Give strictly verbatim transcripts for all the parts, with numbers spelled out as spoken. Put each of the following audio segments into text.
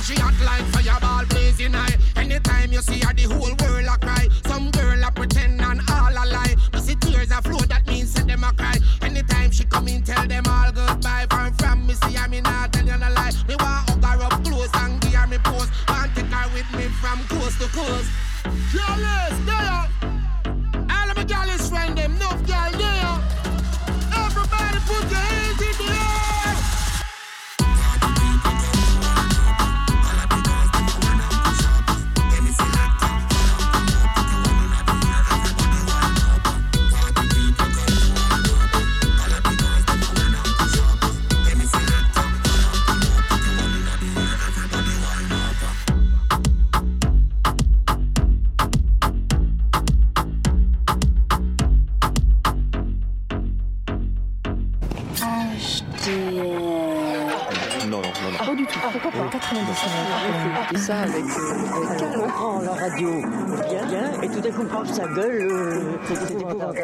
she hot like fireball blazing high. Anytime you see her, the whole world a cry. Some girl a pretend and all a lie. You see tears a flow, that means say them a cry. Anytime she come in, tell them all goodbye. From from me see her, me not tell you no lie. Me want hug her up close and give her me pose. Want take her with me from coast to coast. Jealous, there. All of my jealous friend them, no girl there. Everybody put your hands in the air. Pas du tout. Ah, pourquoi pas quatre-vingt-dix. Et ça avec, euh, avec Carlo. On prend la radio bien, bien, et tout d'un coup on prend sa gueule, euh, c'est épouvantable.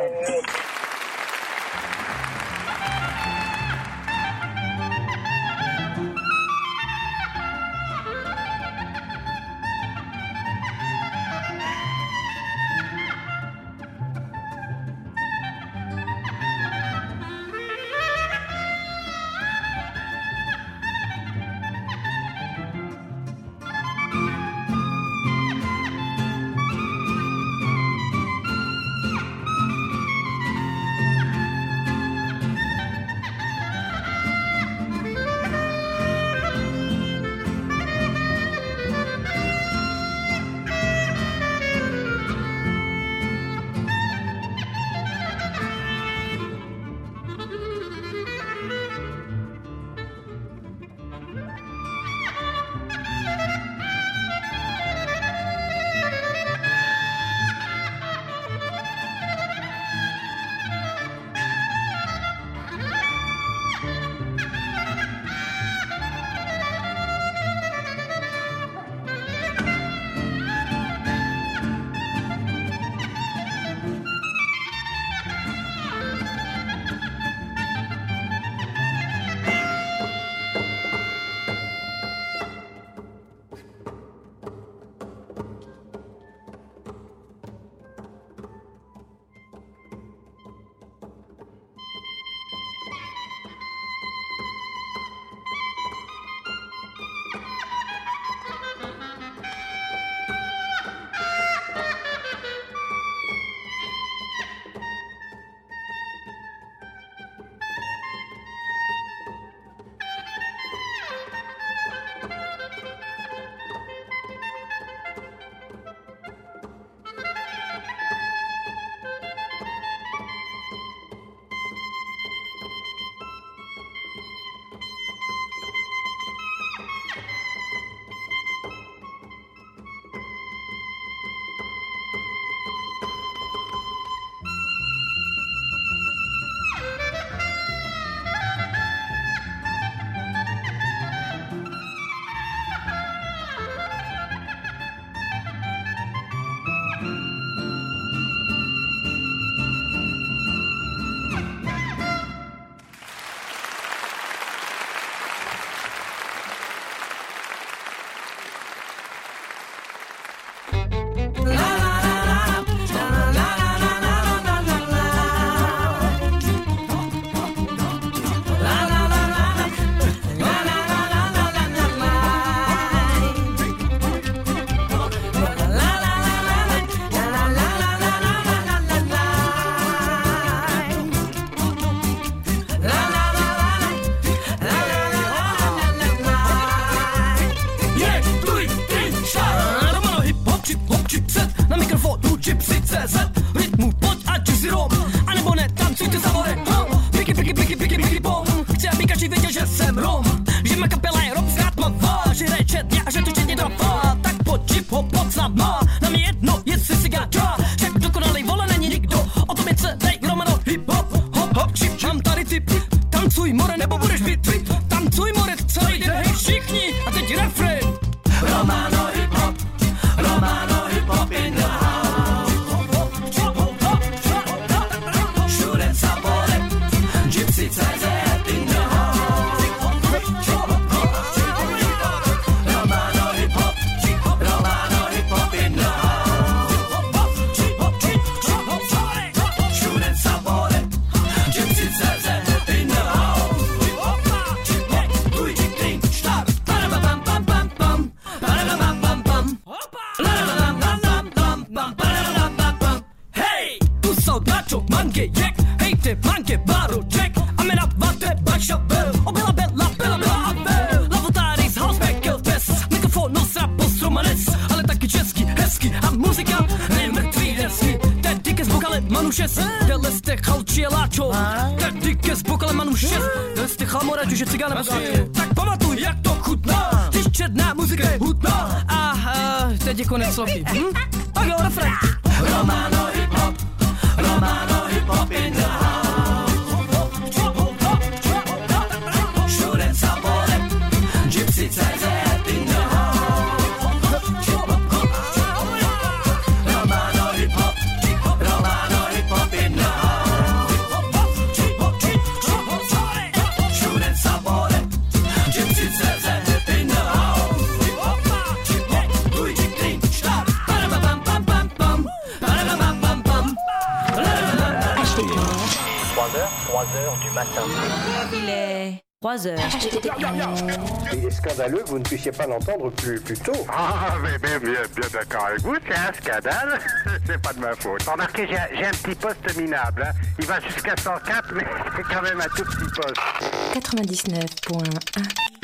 manušes, dele jste chalči a láčo. Každý ke zbokale manušes, dele jste chalmo radžu, že cigán nebo tak pamatuj, jak to chutná, když četná muzika je hutná. A uh, teď je konec sloky. Hm? Tak jo, refren. Romano hip hop, Romano hip hop in the house. Všude Sabore, Gypsy C Z in the house. Romano hip hop, Romano hip hop in the house. Všude Sabore, Gypsy C Z in the house. Luigi Green, start. trois heures du matin. Il est trois heures. Il est scandaleux que vous ne puissiez pas l'entendre plus, plus tôt. Ah, mais bien, bien, bien d'accord avec vous, c'est un scandale. C'est pas de ma faute. Remarquez, j'ai, j'ai un petit poste minable. Hein. Il va jusqu'à cent quatre, mais c'est quand même un tout petit poste. quatre-vingt-dix-neuf point un.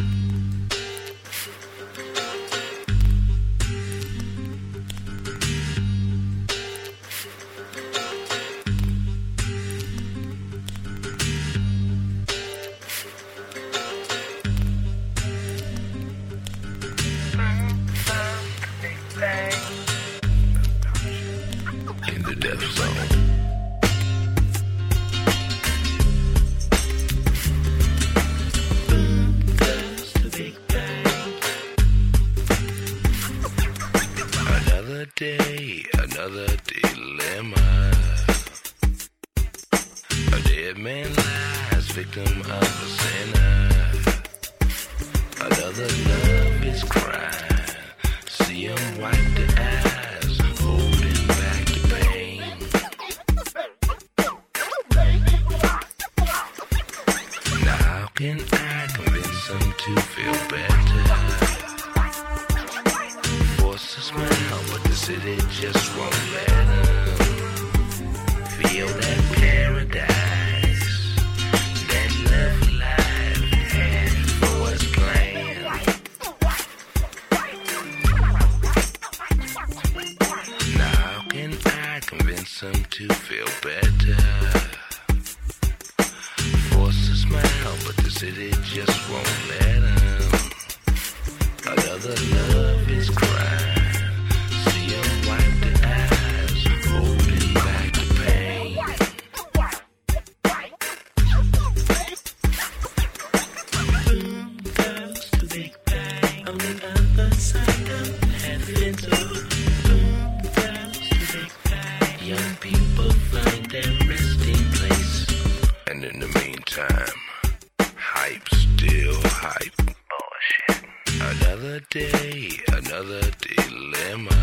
Day, another dilemma. A dead man lies, victim of a sinner. Another love is crying. See him wipe the eyes, holding back the pain. Now how can I convince him to feel better? Force a smile, but the city just won't let him feel that paradise, that love life had for us planned. Now how can I convince him to feel better? Force a smile, but the city just won't let him. Another love is crying. Day, another dilemma.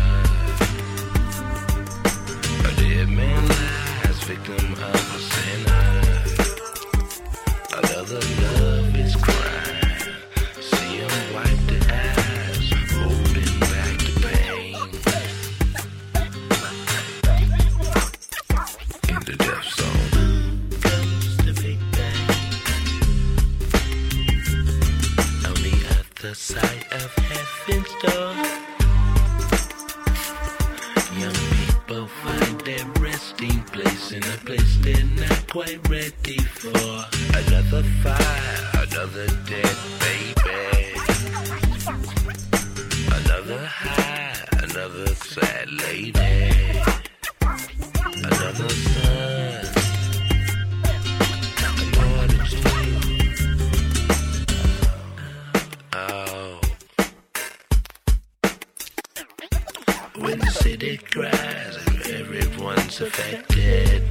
A dead man lies, victim of a sinner. Another love is crying. See him wipe the eyes, holding back the pain. In the death zone comes the big bang. On the other side of heaven's door, young people find their resting place in a place they're not quite ready for. Another fire, another dead baby. Another high, another sad lady. Another son, another two. Oh. When the city cries and everyone's affected,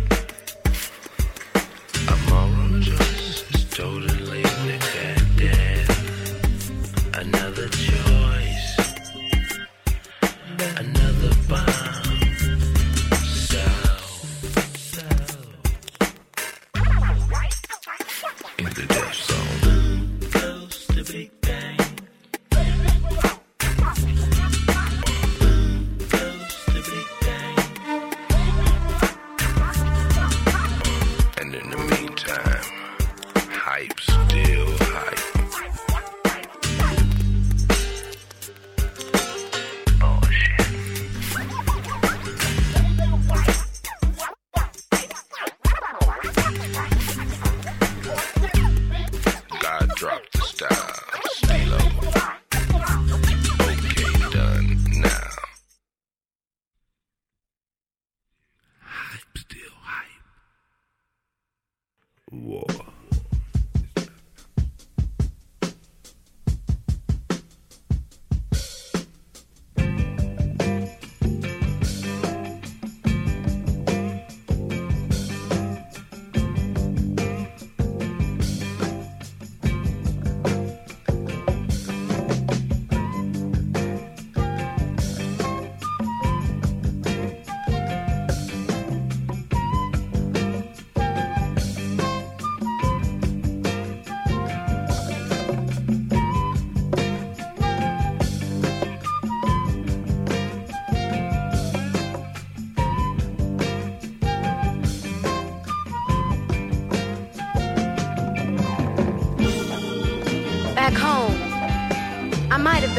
a moral choice is totally neglected. Another choice, another bomb. So, so in the death zone, boom goes the big bang.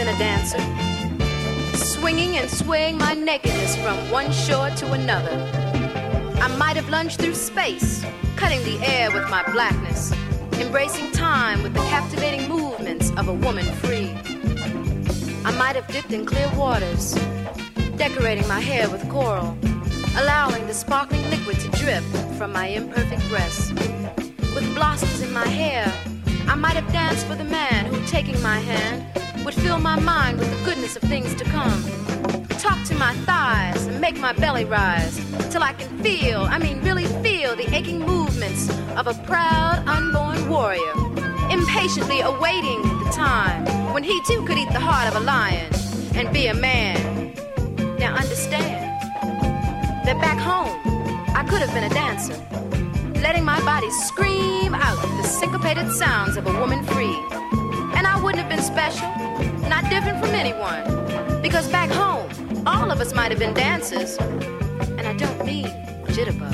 a dancer, swinging and swaying my nakedness from one shore to another. I might have lunged through space, cutting the air with my blackness, embracing time with the captivating movements of a woman free. I might have dipped in clear waters, decorating my hair with coral, allowing the sparkling liquid to drip from my imperfect breasts. With blossoms in my hair, I might have danced for the man who, taking my hand, would fill my mind with the goodness of things to come. Talk to my thighs and make my belly rise, till I can feel, I mean really feel, the aching movements of a proud, unborn warrior, impatiently awaiting the time when he too could eat the heart of a lion and be a man. Now understand that back home, I could have been a dancer, letting my body scream out the syncopated sounds of a woman free. And I wouldn't have been special, not different from anyone, because back home, all of us might have been dancers, and I don't mean jitterbugs.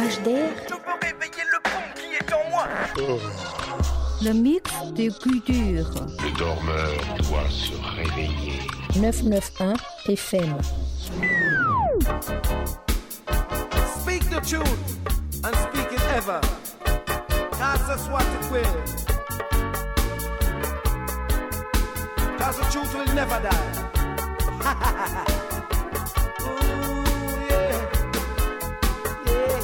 H D R. Je peux réveiller le pont qui est en moi. Le mix des cultures. Le dormeur doit se réveiller. neuf cent quatre-vingt-onze F M. Speak the truth and speak it ever. Cause that's what it will. Cause the truth will never die. Ooh, yeah. Yeah.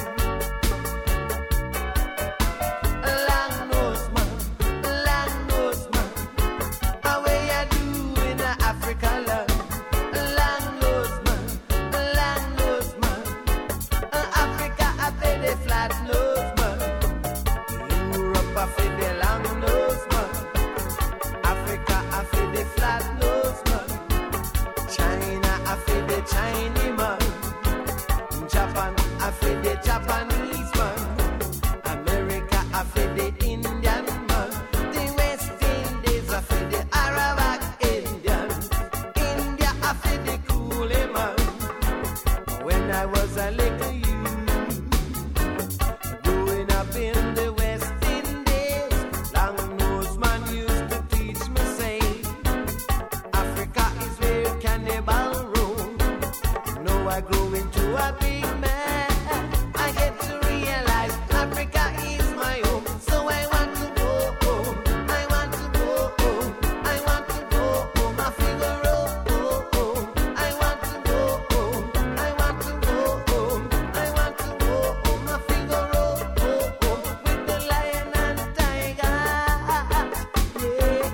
Long nose man, long nose man. How way you do in Africa land? Long nose man, long nose man. Africa I feel the flat nose man. Europe I feel the long nose man. Africa I feel the flat nose man. China I feel the Chinese man. Japan I feel the Japanese man. America I feel the Indian man. The West Indies I feel the Arawak Indian. India I feel the Kool-Aid man. When I was a little youth, growing up in the West Indies, long nose man used to teach me say, Africa is where cannibal roam. Now I grow into a big man, I get to realize Africa is my home. So I want to go home, I want to go home, I want to go home. I figure out home, I want to go home, I want to go home, I want to go home. I figure out home with the lion and tiger. Yeah,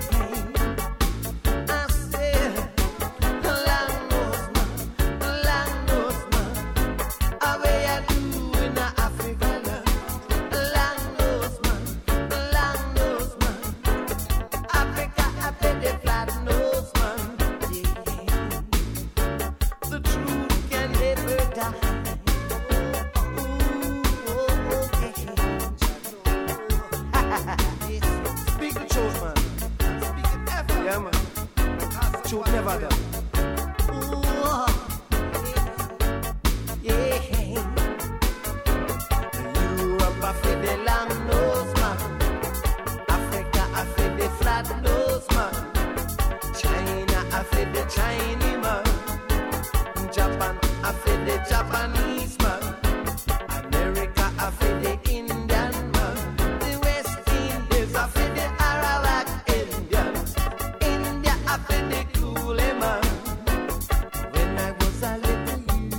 I said, long nose man, long nose man. How way I do in Africa land? Long nose man, long nose man. Africa I feel the flat nose man. Yeah. The truth can never die. Ooh, oh, okay. Speak the truth, man. Speak it ever. Yeah, man. The truth never die. Ooh, yeah. Europe I feel the long nose man. Africa I feel the flat nose man. China I feel the Chinese man. Japan I feel the Japanese man. America I feel the Indian man. The West Indies I feel the Arawak Indians. India I feel the Kool-Aid man. When I was a little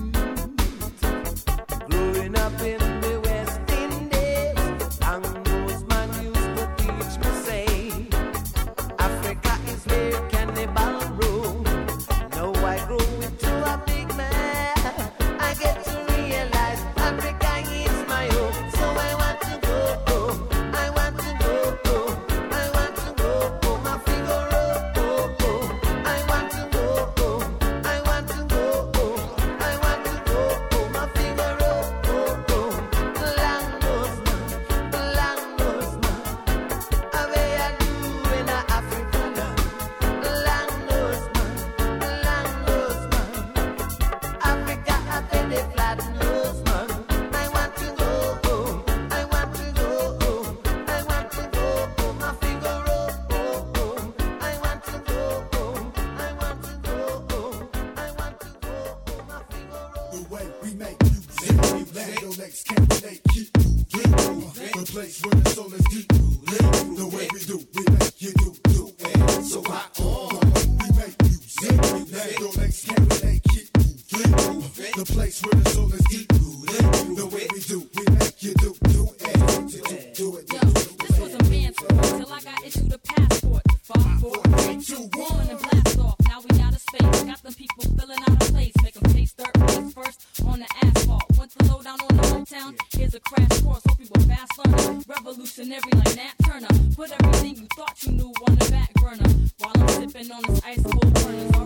youth, growing up in the West Indies, long nose man used to teach me say, Africa is where cannibal roam. Now I grow into a big man, I get to realize Africa is my home. So I want to go home, I want to go home, I want to go home. I figure out home, I want to go home, I want to go home, I want to go home. I figure out home, long nose man, long nose man. How way I do in Africa land? Long nose man, long nose man. Africa I feel the flat nose man. I want to go home, I want to go home, I want to go home. I figure out home, I want to go home, I want to go home, I want to go home. I figure out The way we make music, we land on next candidate, keep moving. The place where the soul is deep. The way we do, we make you do, do it. So I on. We make music, we land on next candidate, keep moving. The place where the soul is deep. The way we do, we make you do, do it. Do it, do it, do it. This was a man's sport till I got issued a passport. Five, four, three, two, one, and blast off. Now we out of space. Got them people filling out a place. Make them taste dirt face first on the asphalt. Went to low down on the hometown. Here's a crash course. Hope you were fast learner. Revolutionary like Nat Turner. Put everything you thought you knew on the back burner. While I'm sipping on this ice cold burners. Alright, okay.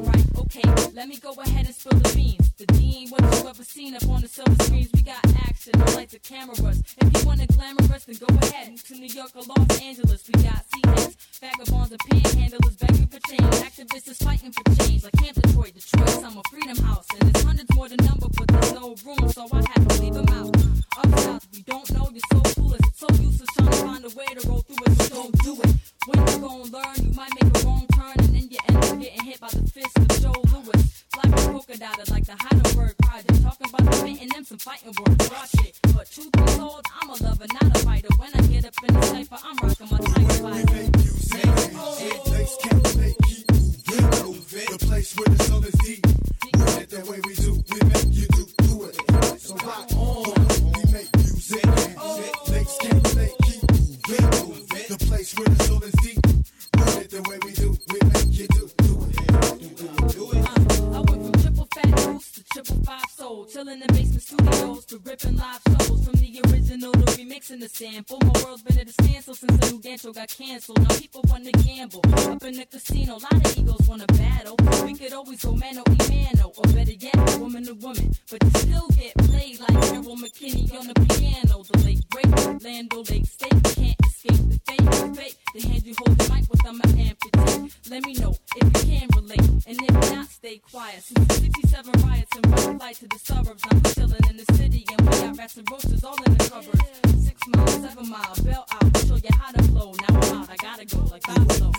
Okay, let me go ahead and spill the beans. The Dean, what you ever seen up on the silver screens? We got action, the lights and cameras. If you want it glamorous, then go ahead to New York or Los Angeles. We got C Ns, vagabonds and panhandlers begging for change. Activists is fighting for change, like Camp Detroit, Detroit, Summer Freedom House. And there's hundreds more to number, but there's no room, so I had to leave them out. Up south, we don't know, you're so foolish. It's so useless trying to find a way to roll through it, so don't do it. When you gon' learn, you might make a wrong turn, and then you end up getting hit by the fist of Joe Louis. Black and polka dotted like the Heidelberg Project. Talking about inventing them some fighting words. Watch it. But truth be told, I'm a lover, not a fighter. When I get up in the cipher, I'm rocking my tiger fighter. We make music, and legs calculate, keep moving. The place where the soul is deep. Run it the way we do, we make you do, do it. So rock on. We make music, and legs calculate, keep moving. The place where the soul is deep. Run it the way we do, we make you do, do it. Do it. I went from triple fat goose to triple five soul, chilling in basement studios to ripping live shows. From the original to remixing the sample, my world's been at a standstill since the new dance show got canceled. Now people wanna gamble up in the casino, lot of egos wanna battle. We could always go mano y mano, or better yet, woman to woman. But you still get played like Errol McKinney on the piano. The late great Lando Lake State can't escape the fate. The fate, the hand you hold the mic with, I'm an amputee. Let me know if you can relate, and if not, stay quiet. Since the sixty-seven riots and road flight to the suburbs, I'm chilling in the city, and we got rats and roaches all in the cupboard. Six miles, seven miles, bell out, show you how to flow. Now I'm out, I gotta go like Pablo.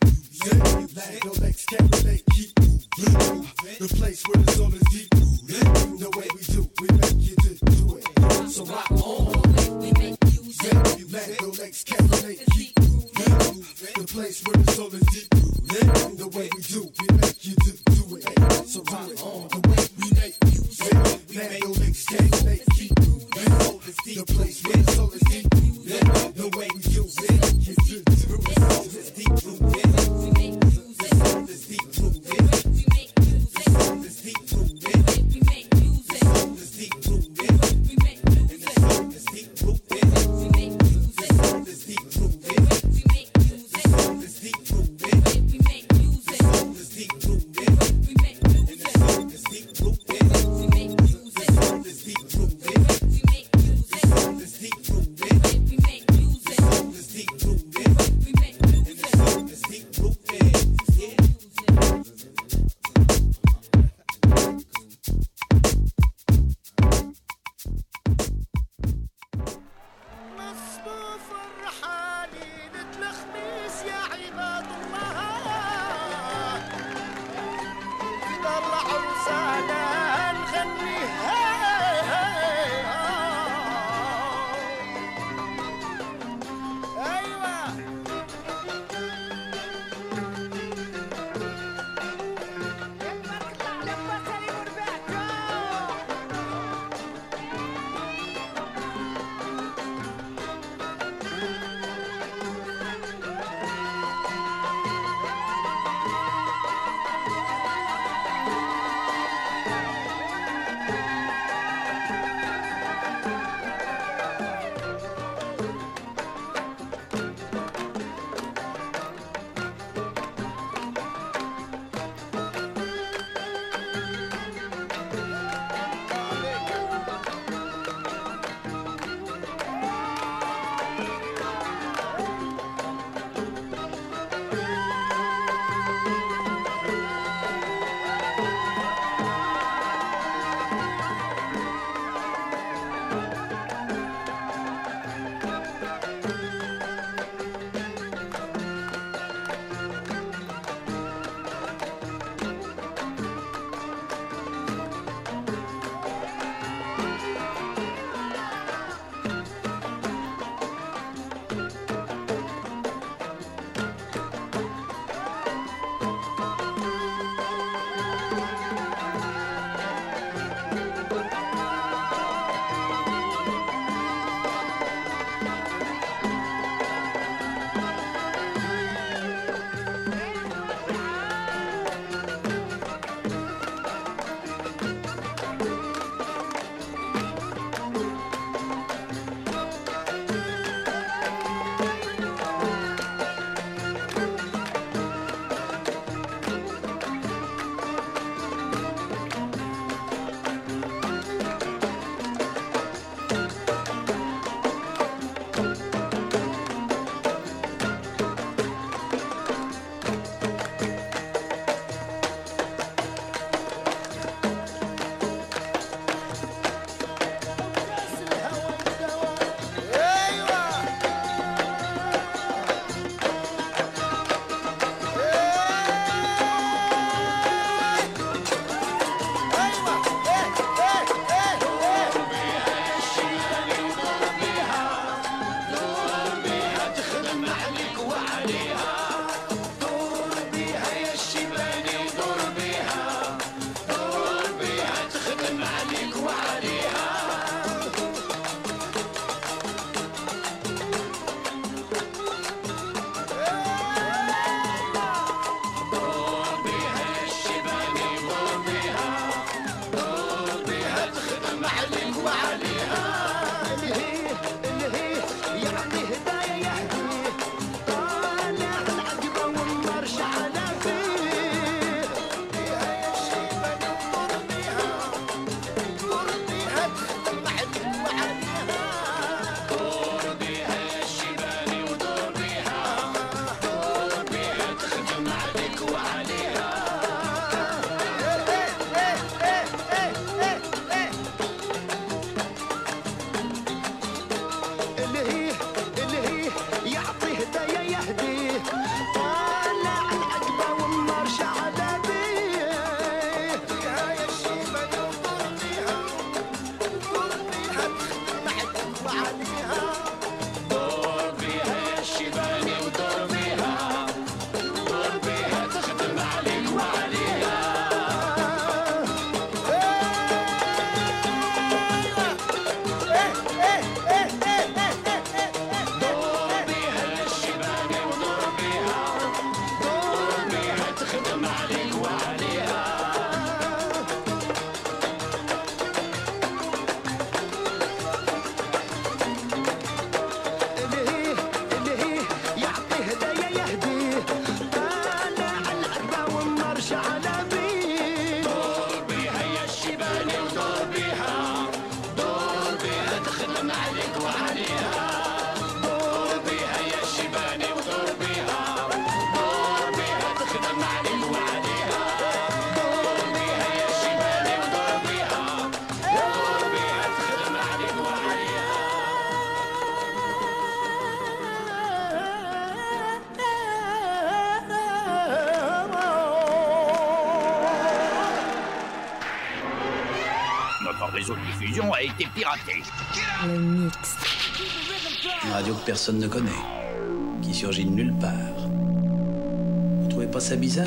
Lando Lakes can't relate, keep moving. The place where the soul is deep. The way we do, we make you do, do it. So rock on. We make music. Lando Lakes can't relate, keep moving. The place where the soul is deep. The way we do, we make you do, do it. So rock on. The way we make music. Lando Lakes can't relate, keep moving. The place where the soul is deep. The way we do, we make you do, do it. The soul is deep, We make music. the soul is deep, We make music. the soul is deep, We make music. the soul is deep, We make music. the soul is deep, We make music. the soul is deep, We make music. the soul is deep, We make music. the soul is deep, We make music. the soul is deep, We make music. the soul is deep, We make music. the soul is deep, We make music. the soul is deep, We make réseau de diffusion a été piraté. Le mix. Une radio que personne ne connaît, qui surgit de nulle part. Vous trouvez pas ça bizarre ?